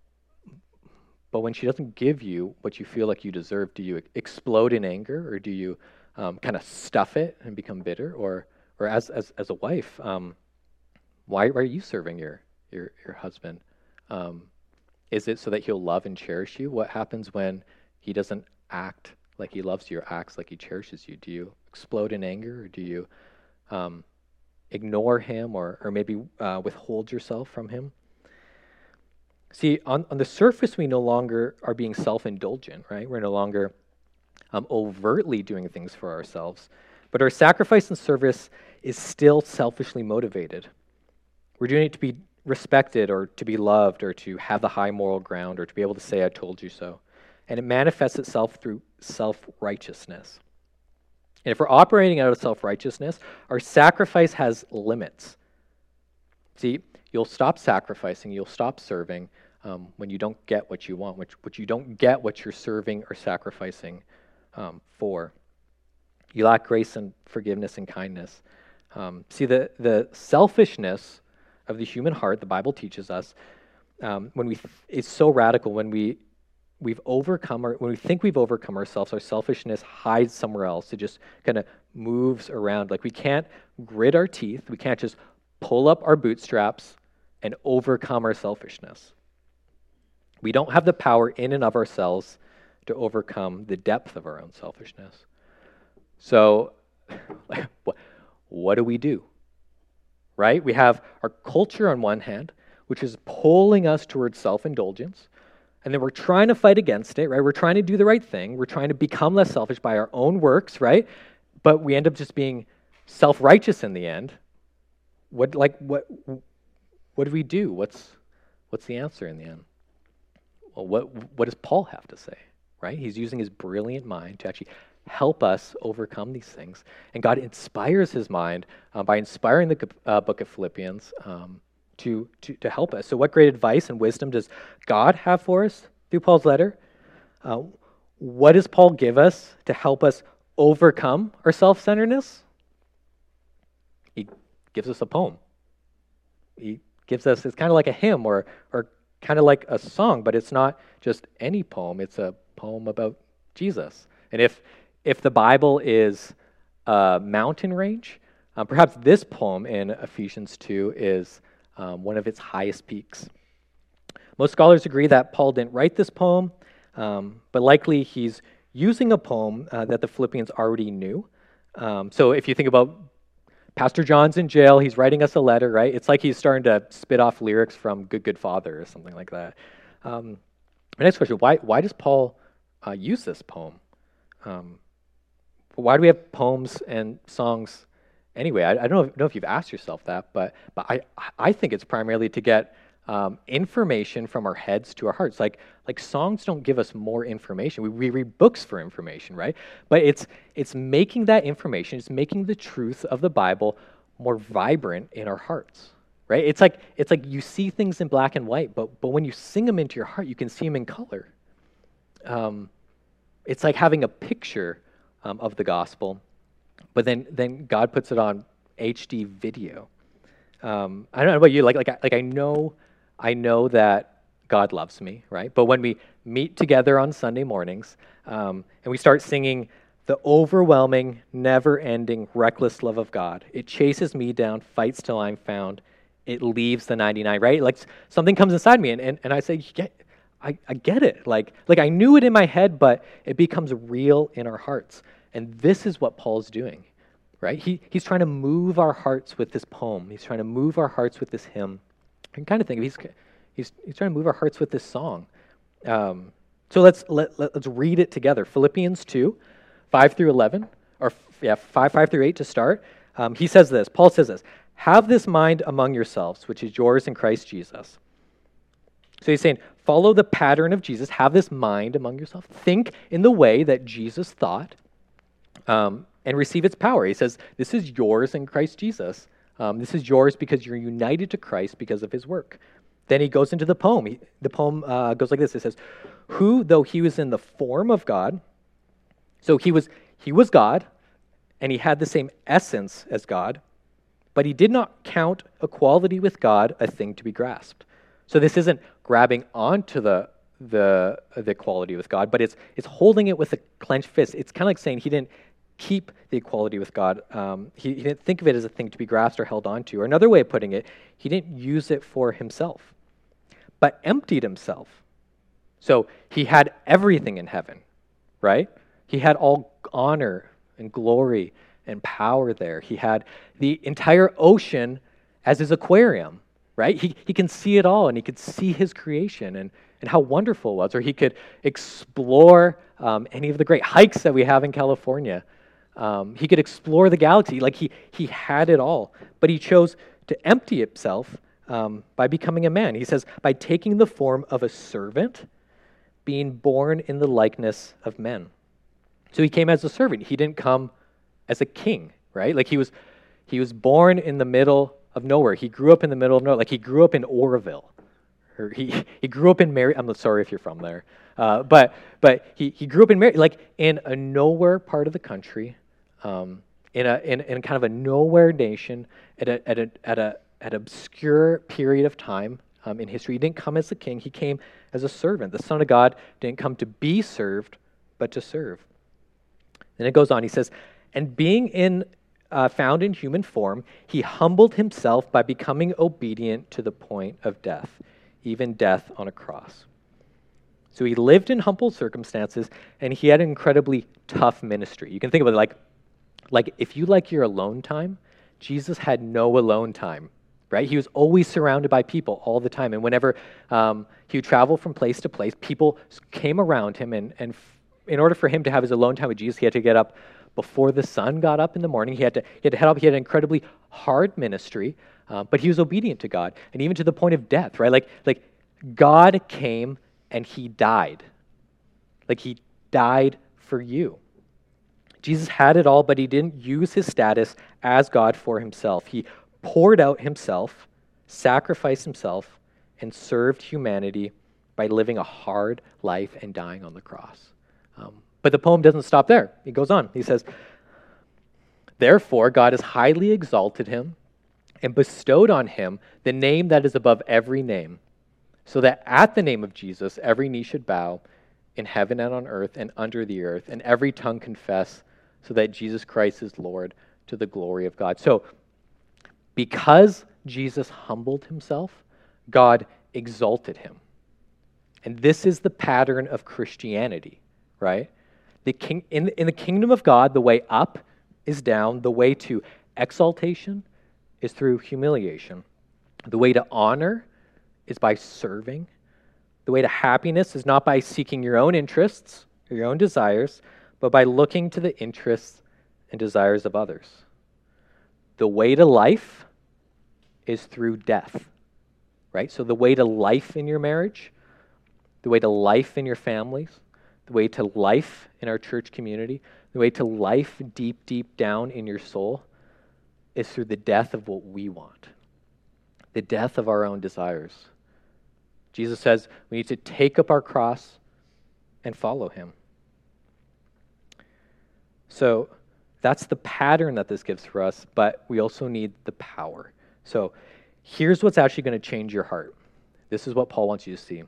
but when she doesn't give you what you feel like you deserve, do you explode in anger, or do you um, kind of stuff it and become bitter? Or or as as as a wife, um, why, why are you serving your your your husband? Um, is it so that he'll love and cherish you? What happens when he doesn't act like he loves you or acts like he cherishes you? Do you explode in anger, or do you um, ignore him, or, or maybe uh, withhold yourself from him? See, on, on the surface, we no longer are being self-indulgent, right? We're no longer um, overtly doing things for ourselves, but our sacrifice and service is still selfishly motivated. We're doing it to be respected, or to be loved, or to have the high moral ground, or to be able to say, I told you so. And it manifests itself through self-righteousness. And if we're operating out of self-righteousness, our sacrifice has limits. See, you'll stop sacrificing, you'll stop serving um, when you don't get what you want, which, which you don't get what you're serving or sacrificing um, for. You lack grace and forgiveness and kindness. Um, see, the, the selfishness of the human heart, the Bible teaches us, um, when we th- it's so radical when we we've overcome, our, when we think we've overcome ourselves, our selfishness hides somewhere else. It just kind of moves around. Like, we can't grit our teeth. We can't just pull up our bootstraps and overcome our selfishness. We don't have the power in and of ourselves to overcome the depth of our own selfishness. So, what, what do we do? Right? We have our culture on one hand, which is pulling us towards self-indulgence. And then we're trying to fight against it, right? We're trying to do the right thing. We're trying to become less selfish by our own works, right? But we end up just being self-righteous in the end. What, like, what, what do we do? What's, what's the answer in the end? Well, what, what does Paul have to say, right? He's using his brilliant mind to actually help us overcome these things. And God inspires his mind uh, by inspiring the uh, book of Philippians um, To, to to help us. So what great advice and wisdom does God have for us through Paul's letter? Uh, what does Paul give us to help us overcome our self-centeredness? He gives us a poem. He gives us, it's kind of like a hymn, or or kind of like a song, but it's not just any poem. It's a poem about Jesus. And if if the Bible is a mountain range, um, perhaps this poem in Ephesians two is Um, one of its highest peaks. Most scholars agree that Paul didn't write this poem, um, but likely he's using a poem uh, that the Philippians already knew. Um, so if you think about Pastor John's in jail, he's writing us a letter, right? It's like he's starting to spit off lyrics from Good, Good Father or something like that. Um, the next question, why, why does Paul uh, use this poem? Um, why do we have poems and songs anyway? I, I don't know if, know if you've asked yourself that, but but I I think it's primarily to get um, information from our heads to our hearts. Like like songs don't give us more information. We, we read books for information, right? But it's it's making that information, it's making the truth of the Bible more vibrant in our hearts, right? It's like it's like you see things in black and white, but but when you sing them into your heart, you can see them in color. Um, it's like having a picture um, of the gospel, but then then God puts it on H D video. Um, I don't know about you, like like I, like I know I know that God loves me, right? But when we meet together on Sunday mornings um, and we start singing the overwhelming, never-ending, reckless love of God, it chases me down, fights till I'm found, it leaves the ninety-nine, right? Like something comes inside me and, and, and I say, yeah, I, I get it. Like, like I knew it in my head, but it becomes real in our hearts. And this is what Paul's doing, right? He, he's trying to move our hearts with this poem. He's trying to move our hearts with this hymn. You can kind of think of he's he's he's trying to move our hearts with this song. Um, so let's let, let let's read it together. Philippians two, five through eleven, or yeah, five five through eight to start. Um, he says this. Paul says this: "Have this mind among yourselves, which is yours in Christ Jesus." So he's saying, follow the pattern of Jesus. Have this mind among yourself. Think in the way that Jesus thought, um, and receive its power. He says, this is yours in Christ Jesus. Um, this is yours because you're united to Christ because of his work. Then he goes into the poem. He, the poem uh, goes like this. It says, who, though he was in the form of God, so he was he was God, and he had the same essence as God, but he did not count equality with God a thing to be grasped. So this isn't grabbing onto the the the equality with God, but it's it's holding it with a clenched fist. It's kind of like saying he didn't keep the equality with God. Um, he, he didn't think of it as a thing to be grasped or held onto. Or another way of putting it, he didn't use it for himself, but emptied himself. So he had everything in heaven, right? He had all honor and glory and power there. He had the entire ocean as his aquarium, right? He he can see it all, and he could see his creation and, and how wonderful it was. Or he could explore um, any of the great hikes that we have in California. Um, he could explore the galaxy. Like he he had it all, but he chose to empty himself um, by becoming a man. He says, by taking the form of a servant, being born in the likeness of men. So he came as a servant. He didn't come as a king, right? Like he was he was born in the middle of nowhere. He grew up in the middle of nowhere. Like he grew up in Oroville. Or he he grew up in Mary. I'm sorry if you're from there, uh, but but he he grew up in Mary, like in a nowhere part of the country, um, in a in, in kind of a nowhere nation at a at a at a at an obscure period of time um, in history. He didn't come as a king. He came as a servant. The Son of God didn't come to be served, but to serve. Then it goes on. He says, and being in Uh, found in human form, he humbled himself by becoming obedient to the point of death, even death on a cross. So he lived in humble circumstances, and he had an incredibly tough ministry. You can think about it like, like if you like your alone time, Jesus had no alone time, right? He was always surrounded by people all the time, and whenever um, he would travel from place to place, people came around him, and, and f- in order for him to have his alone time with Jesus, he had to get up before the sun got up in the morning. He had to he had to head up. He had an incredibly hard ministry, uh, but he was obedient to God, and even to the point of death, right? Like like God came and he died. Like he died for you. Jesus had it all, but he didn't use his status as God for himself. He poured out himself, sacrificed himself, and served humanity by living a hard life and dying on the cross. Um, But the poem doesn't stop there. He goes on. He says, therefore, God has highly exalted him and bestowed on him the name that is above every name, so that at the name of Jesus, every knee should bow in heaven and on earth and under the earth, and every tongue confess, so that Jesus Christ is Lord, to the glory of God. So, because Jesus humbled himself, God exalted him. And this is the pattern of Christianity, right? The king, in, in the kingdom of God, the way up is down. The way to exaltation is through humiliation. The way to honor is by serving. The way to happiness is not by seeking your own interests or your own desires, but by looking to the interests and desires of others. The way to life is through death, right? So the way to life in your marriage, the way to life in your families, the way to life in our church community, the way to life deep, deep down in your soul is through the death of what we want, the death of our own desires. Jesus says we need to take up our cross and follow him. So that's the pattern that this gives for us, but we also need the power. So here's what's actually going to change your heart. This is what Paul wants you to see.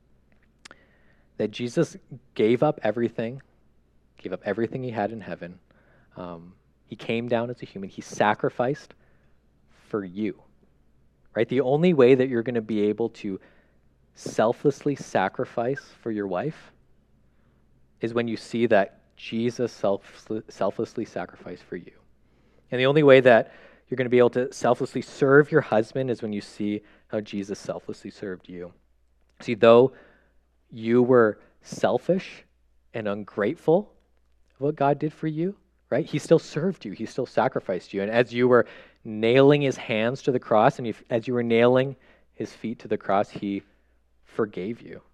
That Jesus gave up everything, gave up everything he had in heaven. Um, he came down as a human. He sacrificed for you, right? The only way that you're going to be able to selflessly sacrifice for your wife is when you see that Jesus self, selflessly sacrificed for you. And the only way that you're going to be able to selflessly serve your husband is when you see how Jesus selflessly served you. See, though you were selfish and ungrateful of what God did for you, right? He still served you. He still sacrificed you. And as you were nailing his hands to the cross and if, as you were nailing his feet to the cross, he forgave you.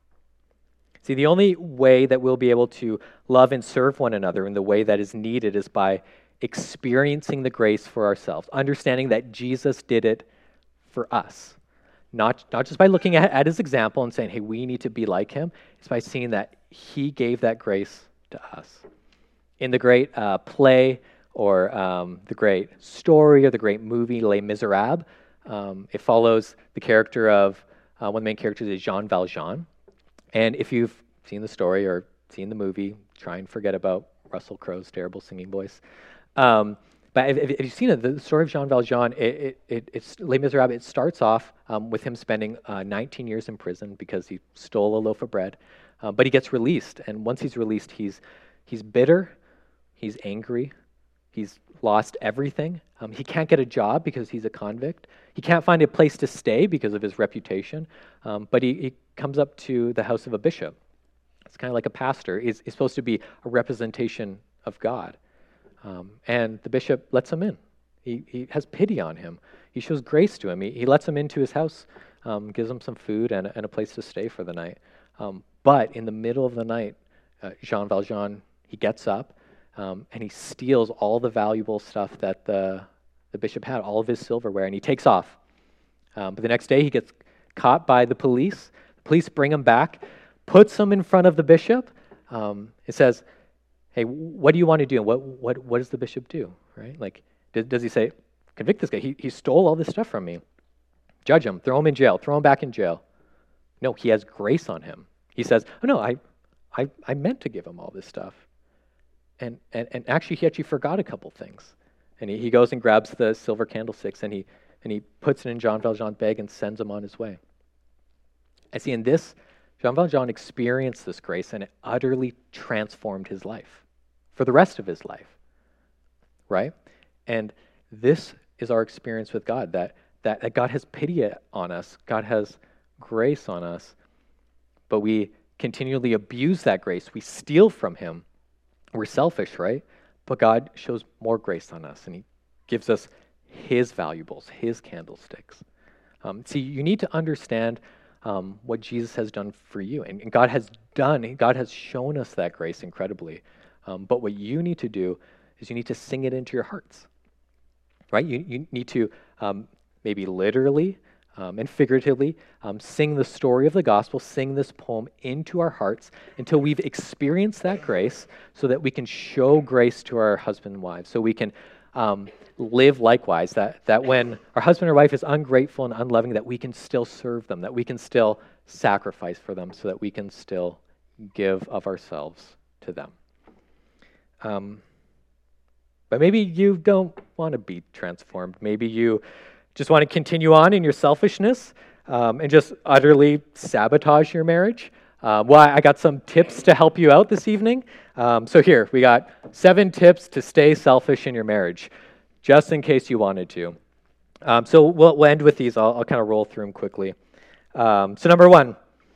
See, the only way that we'll be able to love and serve one another in the way that is needed is by experiencing the grace for ourselves, understanding that Jesus did it for us. Not, not just by looking at, at his example and saying, hey, we need to be like him. It's by seeing that he gave that grace to us. In the great uh, play or um, the great story or the great movie Les Miserables, um, it follows the character of, uh, one of the main characters is Jean Valjean. And if you've seen the story or seen the movie, try and forget about Russell Crowe's terrible singing voice. Um, but if, if you've seen it, the story of Jean Valjean, it, it, it, it's Les Miserables, it starts off um, with him spending uh, nineteen years in prison because he stole a loaf of bread. Uh, but he gets released, and once he's released, he's he's bitter, he's angry, he's lost everything. Um, he can't get a job because he's a convict. He can't find a place to stay because of his reputation. Um, but he, he comes up to the house of a bishop. It's kind of like a pastor. He's, he's supposed to be a representation of God. Um, and the bishop lets him in. He, he has pity on him. He shows grace to him. He, he lets him into his house, um, gives him some food and, and a place to stay for the night. Um, but in the middle of the night, uh, Jean Valjean, he gets up um, and he steals all the valuable stuff that the, the bishop had, all of his silverware, and he takes off. Um, but the next day he gets caught by the police. The police bring him back, puts him in front of the bishop. Um, it says, hey, what do you want to do? And what what what does the bishop do? Right? Like, does, does he say, convict this guy? He he stole all this stuff from me. Judge him. Throw him in jail. Throw him back in jail. No, he has grace on him. He says, oh no, I I I meant to give him all this stuff. And and and actually, he actually forgot a couple things. And he, he goes and grabs the silver candlesticks and he and he puts it in Jean Valjean's bag and sends him on his way. I see in this, Jean Valjean experienced this grace and it utterly transformed his life for the rest of his life, right? And this is our experience with God, that, that, that God has pity on us, God has grace on us, but we continually abuse that grace. We steal from him. We're selfish, right? But God shows more grace on us and he gives us his valuables, his candlesticks. Um, see, you need to understand Um, what Jesus has done for you. And, and God has done, God has shown us that grace incredibly. Um, but what you need to do is you need to sing it into your hearts, right? You, you need to um, maybe literally um, and figuratively um, sing the story of the gospel, sing this poem into our hearts until we've experienced that grace so that we can show grace to our husband and wives, so we can um, live likewise, that, that when our husband or wife is ungrateful and unloving, that we can still serve them, that we can still sacrifice for them, so that we can still give of ourselves to them. Um, but maybe you don't want to be transformed. Maybe you just want to continue on in your selfishness um, and just utterly sabotage your marriage. Uh, well, I got some tips to help you out this evening. Um, so here, we got seven tips to stay selfish in your marriage, just in case you wanted to. Um, so we'll, we'll end with these. I'll, I'll kind of roll through them quickly. Um, so number one,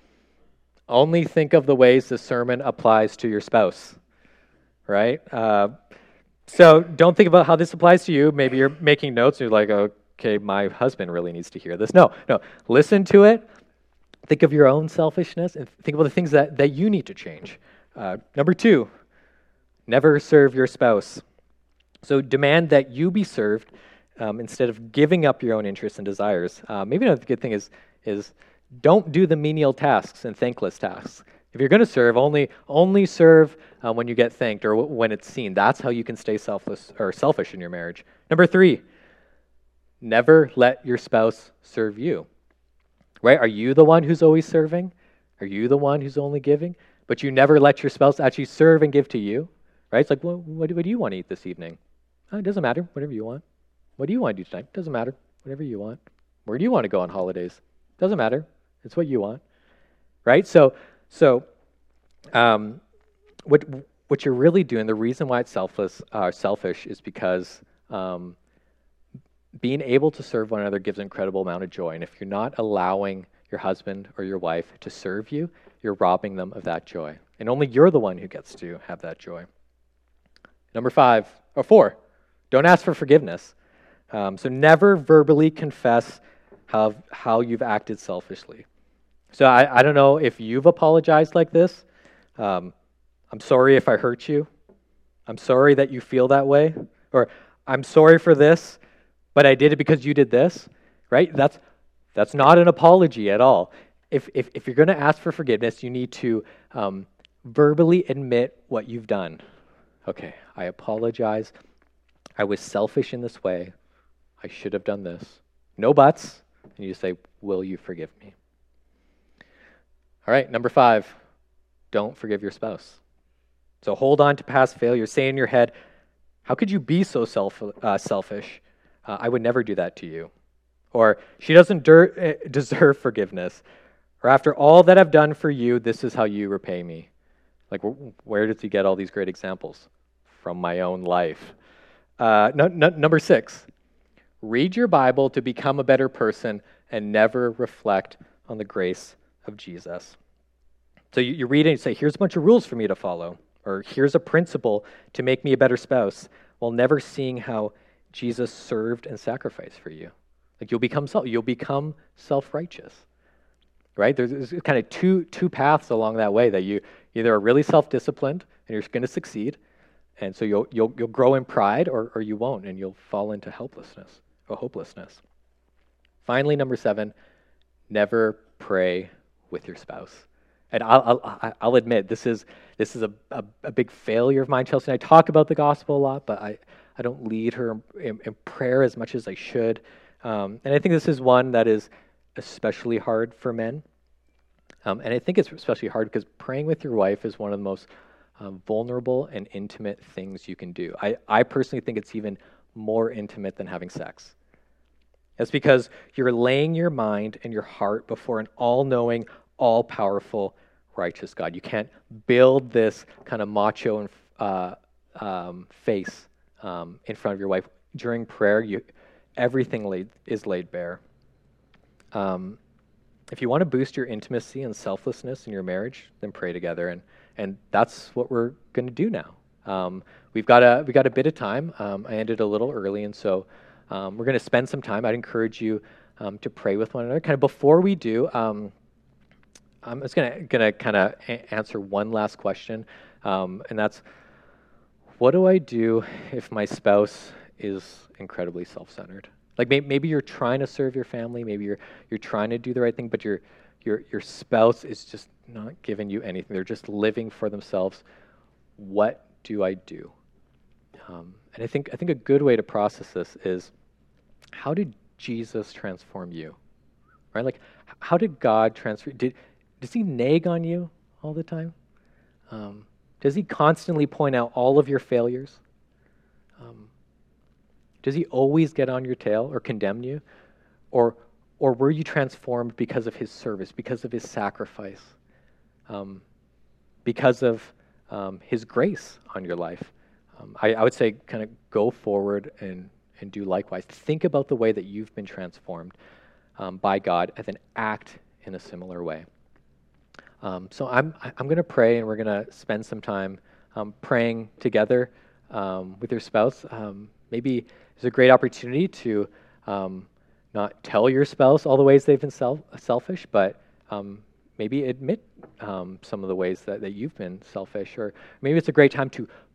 only think of the ways the sermon applies to your spouse, right? Uh, so don't think about how this applies to you. Maybe you're making notes and you're like, okay, my husband really needs to hear this. No, no, listen to it. Think of your own selfishness and think about the things that, that you need to change. Uh, number two, never serve your spouse. So demand that you be served um, instead of giving up your own interests and desires. Uh, maybe another good thing is is don't do the menial tasks and thankless tasks. If you're going to serve, only only serve uh, when you get thanked or w- when it's seen. That's how you can stay selfless or selfish in your marriage. Number three, never let your spouse serve you. Right? Are you the one who's always serving? Are you the one who's only giving? But you never let your spouse actually serve and give to you. Right? It's like, well, what, do, what do you want to eat this evening? Oh, it doesn't matter. Whatever you want. What do you want to do tonight? Doesn't matter. Whatever you want. Where do you want to go on holidays? Doesn't matter. It's what you want. Right? So, so um, what what you're really doing, the reason why it's selfless, uh, selfish is because um, being able to serve one another gives an incredible amount of joy. And if you're not allowing your husband or your wife to serve you, you're robbing them of that joy. And only you're the one who gets to have that joy. Number five, or four, don't ask for forgiveness. Um, so never verbally confess how, how you've acted selfishly. So I, I don't know if you've apologized like this. Um, I'm sorry if I hurt you. I'm sorry that you feel that way. Or I'm sorry for this, but I did it because you did this. Right? That's that's not an apology at all. If if, if you're going to ask for forgiveness, you need to um, verbally admit what you've done. Okay, I apologize. I was selfish in this way. I should have done this. No buts. And you say, will you forgive me? All right, number five, don't forgive your spouse. So hold on to past failures. Say in your head, how could you be so self, uh, selfish? Uh, I would never do that to you. Or she doesn't der- deserve forgiveness. Or after all that I've done for you, this is how you repay me. Like, where does he get all these great examples? From my own life. Uh, no, no, number six, read your Bible to become a better person and never reflect on the grace of Jesus. So you, you read it and you say, here's a bunch of rules for me to follow, or here's a principle to make me a better spouse, while never seeing how Jesus served and sacrificed for you. Like you'll become self, you'll become self-righteous, right? There's, there's kind of two two paths along that way that you either are really self-disciplined and you're going to succeed, and so you'll you'll you'll grow in pride, or or you won't, and you'll fall into helplessness or hopelessness. Finally, number seven, never pray with your spouse. And I'll, I'll, I'll admit, this is this is a, a, a big failure of mine, Chelsea. And I talk about the gospel a lot, but I, I don't lead her in, in prayer as much as I should. Um, and I think this is one that is especially hard for men. Um, and I think it's especially hard because praying with your wife is one of the most um, vulnerable and intimate things you can do. I, I personally think it's even more intimate than having sex. That's because you're laying your mind and your heart before an all-knowing, all-powerful, righteous God. You can't build this kind of macho and uh, um, face um, in front of your wife. During prayer, you, everything laid, is laid bare. Um, if you want to boost your intimacy and selflessness in your marriage, then pray together, and and that's what we're going to do now. Um, we've got a we got a bit of time. Um, I ended a little early, and so um, we're going to spend some time. I'd encourage you um, to pray with one another. Kind of before we do. Um, I'm just gonna gonna kind of a- answer one last question, um, and that's, what do I do if my spouse is incredibly self-centered? Like may- maybe you're trying to serve your family, maybe you're you're trying to do the right thing, but your your your spouse is just not giving you anything. They're just living for themselves. What do I do? Um, and I think I think a good way to process this is, how did Jesus transform you? Right? Like, how did God transform? Did Does he nag on you all the time? Um, does he constantly point out all of your failures? Um, does he always get on your tail or condemn you? Or, or were you transformed because of his service, because of his sacrifice, um, because of um, his grace on your life? Um, I, I would say kind of go forward and, and do likewise. Think about the way that you've been transformed um, by God, and then act in a similar way. Um, so I'm I'm going to pray, and we're going to spend some time um, praying together um, with your spouse. Um, maybe it's a great opportunity to um, not tell your spouse all the ways they've been self- selfish, but um, maybe admit um, some of the ways that, that you've been selfish. Or maybe it's a great time to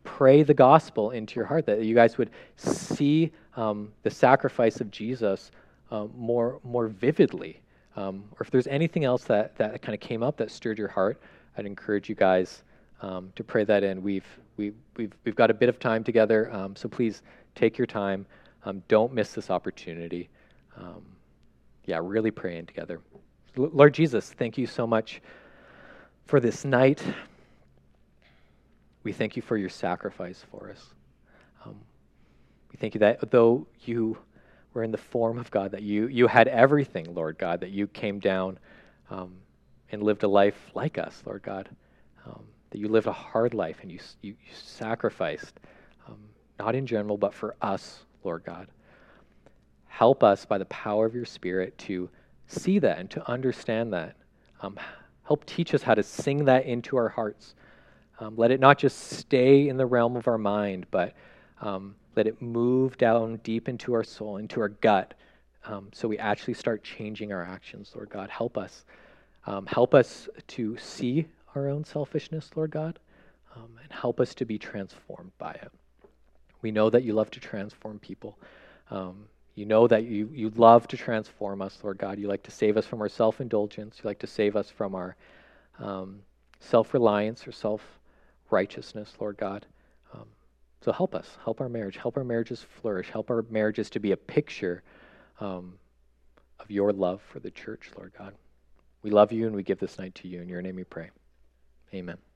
pray the gospel into your heart, that you guys would see um, the sacrifice of Jesus um, more more vividly. Um, or if there's anything else that, that kind of came up that stirred your heart, I'd encourage you guys um, to pray that in. We've, we've, we've, we've got a bit of time together, um, so please take your time. Um, don't miss this opportunity. Um, yeah, really praying together. L- Lord Jesus, thank you so much for this night. We thank you for your sacrifice for us. Um, we thank you that though you were in the form of God, that you you had everything, Lord God, that you came down um, and lived a life like us, Lord God, um, that you lived a hard life and you you, you sacrificed, um, not in general, but for us, Lord God. Help us by the power of your Spirit to see that and to understand that. Um, help teach us how to sing that into our hearts. Um, let it not just stay in the realm of our mind, but um, let it move down deep into our soul, into our gut, um, so we actually start changing our actions, Lord God. Help us. Um, help us to see our own selfishness, Lord God, um, and help us to be transformed by it. We know that you love to transform people. Um, you know that you, you love to transform us, Lord God. You like to save us from our self-indulgence. You like to save us from our um, self-reliance or self-righteousness, Lord God. Um, so help us. Help our marriage. Help our marriages flourish. Help our marriages to be a picture um, of your love for the church, Lord God. We love you and we give this night to you. In your name we pray. Amen.